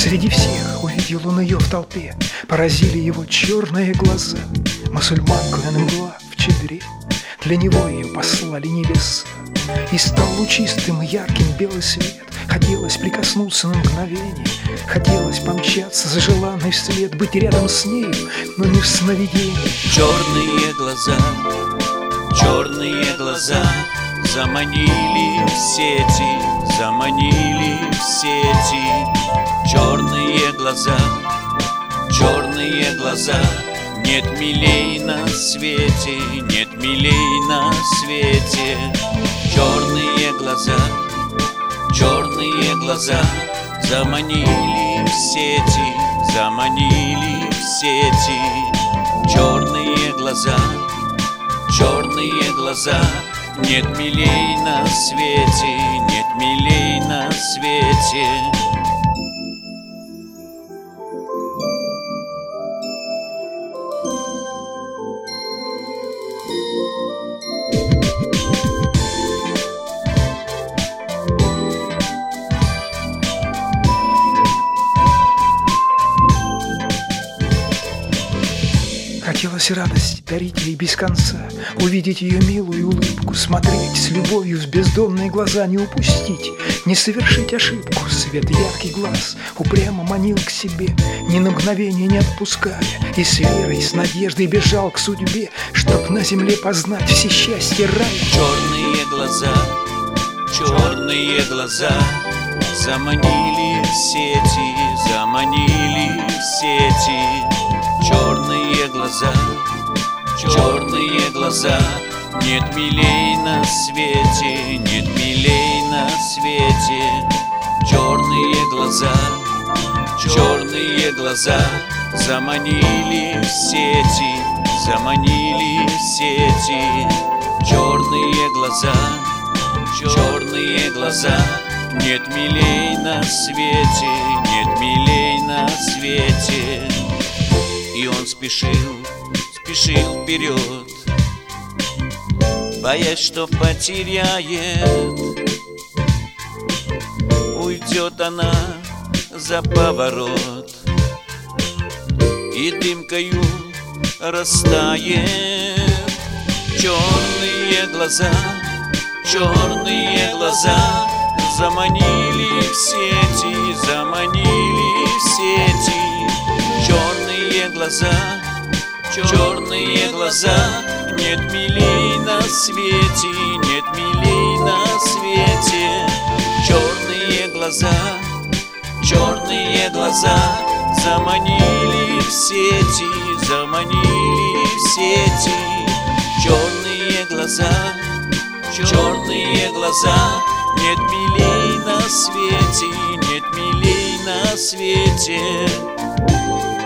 Среди всех увидел он ее в толпе, поразили его черные глаза. Мусульманку на мгла в чедре, для него ее послали небеса. И стал лучистым и ярким белый свет. Хотелось прикоснуться на мгновение, хотелось помчаться за желанной вслед, быть рядом с нею, но не в сновидении. Черные глаза заманили в сети, заманили в сети. Черные глаза, нет милей на свете, нет милей на свете. Черные глаза заманили в сети, заманили в сети. Черные глаза, нет милей на свете, нет милей на свете. Хотелось радость дарить ей без конца, увидеть ее милую улыбку, смотреть с любовью в бездонные глаза, не упустить, не совершить ошибку. Свет яркий глаз упрямо манил к себе, ни на мгновение не отпуская, и с верой, с надеждой бежал к судьбе, чтоб на земле познать все счастья рая. Черные глаза заманили в сети, заманили в сети. Черные глаза, нет милей на свете, нет милей на свете. Черные глаза заманили в сети, заманили в сети. Черные глаза, нет милей на свете, нет милей на свете. И он спешил вперед, боясь, что потеряет. Уйдет она за поворот, и дымкою растает. Черные глаза заманили в сети, заманили в сети. Черные глаза, нет милей на свете, нет милей на свете. Черные глаза заманили в сети, заманили в сети. Черные глаза, нет милей на свете, нет милей на свете.